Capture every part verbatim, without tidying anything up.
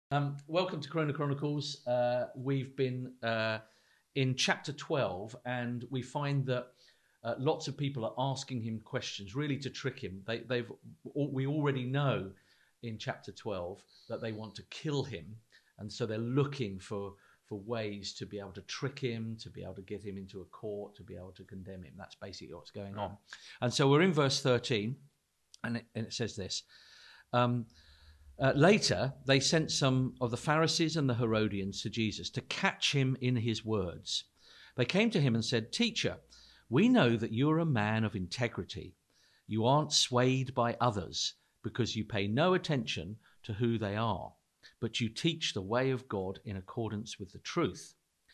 Um, welcome to Corona Chronicles. Uh, we've been uh, in chapter twelve, and we find that uh, lots of people are asking him questions, really to trick him. They, they've we already know in chapter twelve that they want to kill him, and so they're looking for for ways to be able to trick him, to be able to get him into a court, to be able to condemn him. That's basically what's going on. And so we're in verse thirteen, and it, and it says this. Um, Uh, later, they sent some of the Pharisees and the Herodians to Jesus to catch him in his words. They came to him and said, "Teacher, we know that you're a man of integrity. You aren't swayed by others because you pay no attention to who they are, but you teach the way of God in accordance with the truth.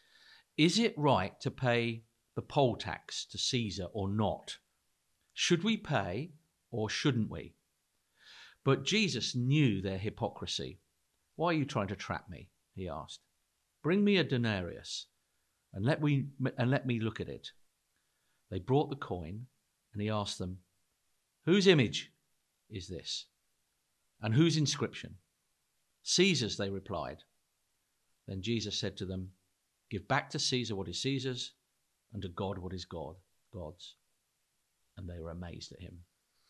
Is it right to pay the poll tax to Caesar or not? Should we pay or shouldn't we?" But Jesus knew their hypocrisy. "Why are you trying to trap me?" he asked. "Bring me a denarius and let me, and let me look at it." They brought the coin, and he asked them, "Whose image is this? And whose inscription?" "Caesar's," they replied. Then Jesus said to them, "Give back to Caesar what is Caesar's, and to God what is God, God's." And they were amazed at him.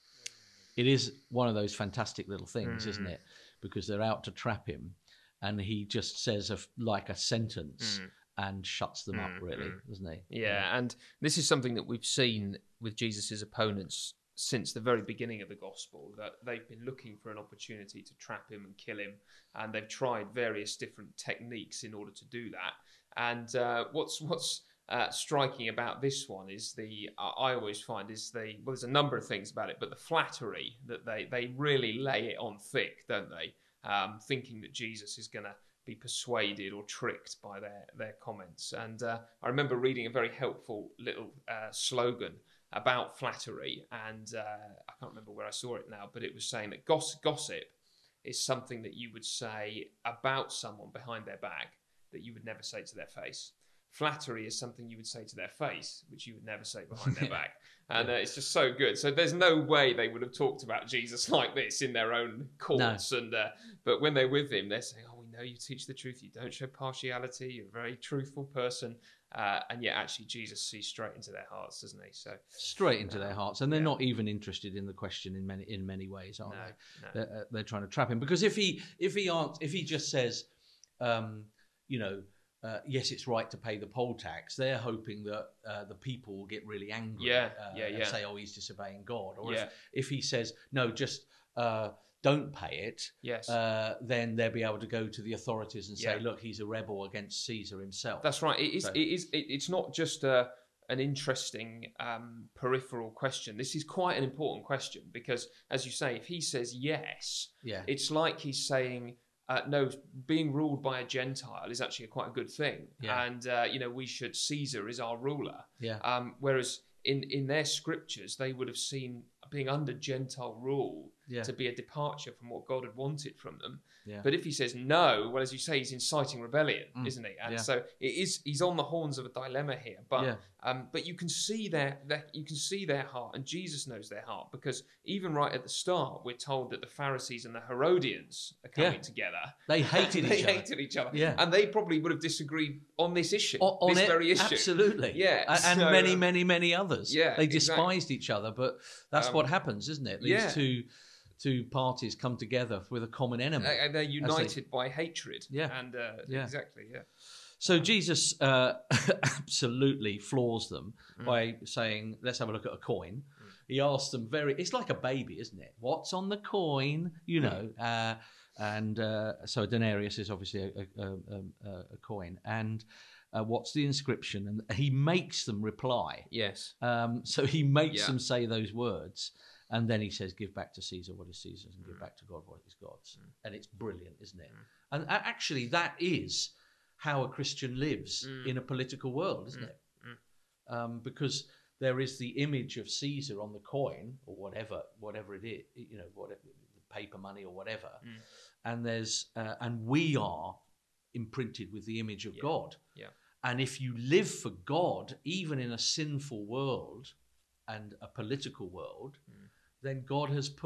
It is one of those fantastic little things, mm. isn't it? Because they're out to trap him, and he just says a, like a sentence mm. and shuts them mm. up, really, mm. doesn't he? Yeah, yeah, and this is something that we've seen with Jesus's opponents since the very beginning of the gospel, that they've been looking for an opportunity to trap him and kill him, and they've tried various different techniques in order to do that. And uh, what's what's Uh, striking about this one is the uh, I always find is the well there's a number of things about it, but the flattery that they they really lay it on thick, don't they? Um, thinking that Jesus is going to be persuaded or tricked by their their comments. And uh, I remember reading a very helpful little uh, slogan about flattery, and uh, I can't remember where I saw it now, but it was saying that gossip, gossip is something that you would say about someone behind their back that you would never say to their face. Flattery is something you would say to their face, which you would never say behind their back. And uh, it's just so good. So there's no way they would have talked about Jesus like this in their own courts. No. And uh, But when they're with him, they're saying, "Oh, we know you teach the truth. You don't show partiality. You're a very truthful person." Uh, and yet actually Jesus sees straight into their hearts, doesn't he? So Straight into uh, their hearts. And they're yeah. not even interested in the question in many in many ways, are no, they? No. They're, uh, they're trying to trap him. Because if he, if he, aren't, if he just says, um, you know, Uh, yes, it's right to pay the poll tax, they're hoping that uh, the people will get really angry yeah, uh, yeah, and yeah. say, "Oh, he's disobeying God." Or yeah. if, if he says, "No, just uh, don't pay it," yes. uh, then they'll be able to go to the authorities and say, yeah. "Look, he's a rebel against Caesar himself." That's right. It is. So, it is. It, it's not just a, an interesting um, peripheral question. This is quite an important question because, as you say, if he says yes, yeah. it's like he's saying, Uh, no, being ruled by a Gentile is actually a quite a good thing. Yeah. And, uh, you know, we should, Caesar is our ruler. Yeah. Um, whereas in, in their scriptures, they would have seen being under Gentile rule yeah. to be a departure from what God had wanted from them. Yeah. But if he says no, well, as you say, he's inciting rebellion, mm. isn't he? And yeah. so it is. He's on the horns of a dilemma here. But yeah. um, but you can see their, their you can see their heart, and Jesus knows their heart, because even right at the start, we're told that the Pharisees and the Herodians are coming yeah. together. They hated they each other. They hated each other. Yeah. And they probably would have disagreed on this issue, on, on this it, very issue. Absolutely. Yeah. And, and so, many, um, many, many others. Yeah. They despised exactly. each other, but that's um, what happens, isn't it? These yeah. two. Two parties come together with a common enemy. And they're united they, by hatred. Yeah. And uh, yeah. exactly, yeah. So um, Jesus uh, absolutely floors them mm. by saying, "Let's have a look at a coin." Mm. He asks them very, it's like a baby, isn't it? What's on the coin? You know. Mm. Uh, and uh, so a denarius is obviously a, a, a, a coin. And uh, what's the inscription? And he makes them reply. Yes. Um, so he makes yeah. them say those words. And then he says, "Give back to Caesar what is Caesar's, and mm. give back to God what is God's." Mm. And it's brilliant, isn't it? Mm. And actually, that is how a Christian lives mm. in a political world, isn't mm. it? Mm. Um, because there is the image of Caesar on the coin, or whatever, whatever it is, you know, whatever, paper money or whatever. Mm. And there's, uh, and we are imprinted with the image of yeah. God. Yeah. And if you live for God, even in a sinful world and a political world, mm. then God has put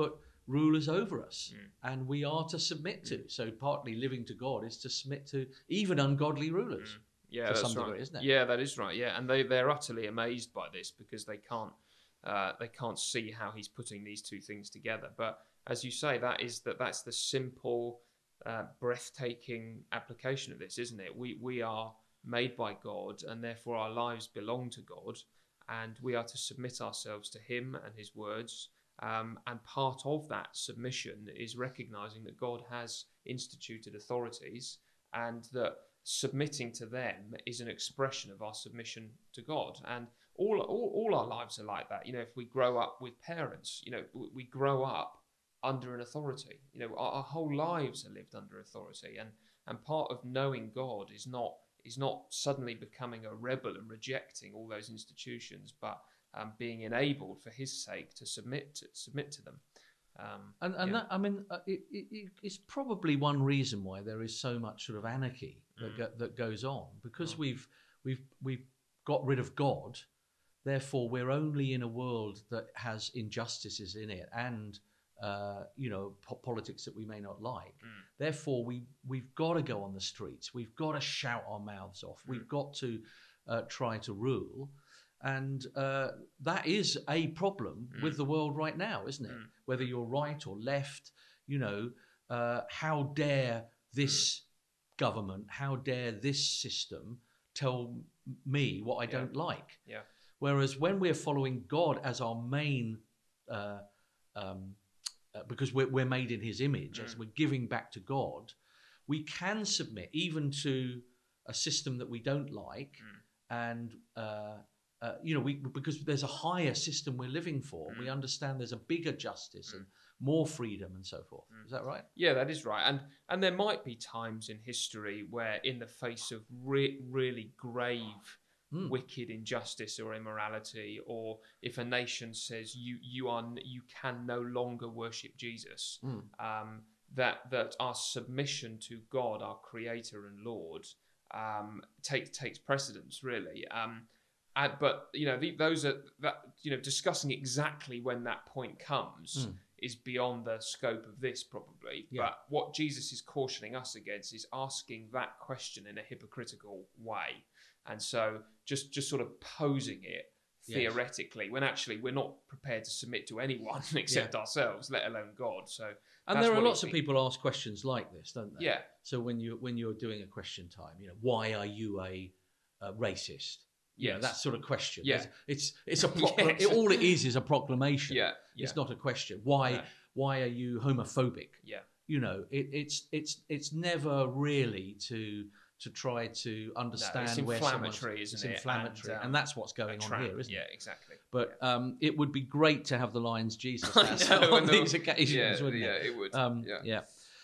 rulers over us, Mm. and we are to submit to. So partly living to God is to submit to even ungodly rulers. Mm. Yeah, to that's some right. degree, isn't it? Yeah, that is right. Yeah, and they they're utterly amazed by this because they can't uh, they can't see how he's putting these two things together. But as you say, that is that that's the simple, uh, breathtaking application of this, isn't it? We we are made by God, and therefore our lives belong to God, and we are to submit ourselves to Him and His words. Um, and part of that submission is recognizing that God has instituted authorities, and that submitting to them is an expression of our submission to God. And all, all all our lives are like that. You know, if we grow up with parents, you know, we grow up under an authority. You know, our, our whole lives are lived under authority. And and part of knowing God is not is not suddenly becoming a rebel and rejecting all those institutions, but um, being enabled for His sake to submit to, submit to them. Um, And, and yeah. that, I mean, uh, it, it, it's probably one reason why there is so much sort of anarchy that Mm. go, that goes on, because Mm. we've we've we've got rid of God. Therefore, we're only in a world that has injustices in it, and uh, you know, po- politics that we may not like. Mm. Therefore, we we've got to go on the streets. We've got to shout our mouths off. Mm. We've got to uh, try to rule. And uh, that is a problem Mm. with the world right now, isn't it? Mm. Whether you're right or left, you know, uh, how dare this government, how dare this system tell me what I Yeah. don't like? Yeah. Whereas when we're following God as our main, uh, um, uh, because we're, we're made in His image, Mm. as we're giving back to God, we can submit even to a system that we don't like, Mm. and uh, uh, you know, we because there's a higher system we're living for. Mm. We understand there's a bigger justice Mm. and more freedom and so forth. Mm. Is that right? Yeah, that is right. And and there might be times in history where, in the face of re- really grave, Mm. wicked injustice or immorality, or if a nation says you you are you can no longer worship Jesus, Mm. um, that that our submission to God, our Creator and Lord, um, takes takes precedence, really. Um, and, but you know, the, those are that you know discussing exactly when that point comes. Mm. Is beyond the scope of this, probably. Yeah. But what Jesus is cautioning us against is asking that question in a hypocritical way. And so just, just sort of posing it Yes. theoretically, when actually we're not prepared to submit to anyone except Yeah. ourselves, let alone God. So And that's there are what lots he's of been- people ask questions like this, don't they? Yeah. So when you when you're doing a question time, you know, why are you a, a racist? You know, Yes. that sort of question. Yeah. It's it's a procla- Yes. all it is is a proclamation. Yeah. Yeah. It's not a question. Why No. why are you homophobic? Yeah. You know, it, it's it's it's never really to to try to understand it's where inflammatory, someone's isn't it's it? inflammatory, And, and, um, that's what's A going on trap. here, isn't yeah, it? exactly. But yeah. um, it would be great to have the lines Jesus I has know, on and the- these occasions, yeah, wouldn't yeah, it? it would. Um, yeah. yeah.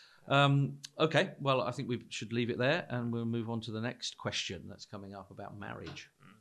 Um, okay. Well, I think we should leave it there, and we'll move on to the next question that's coming up about marriage. Mm.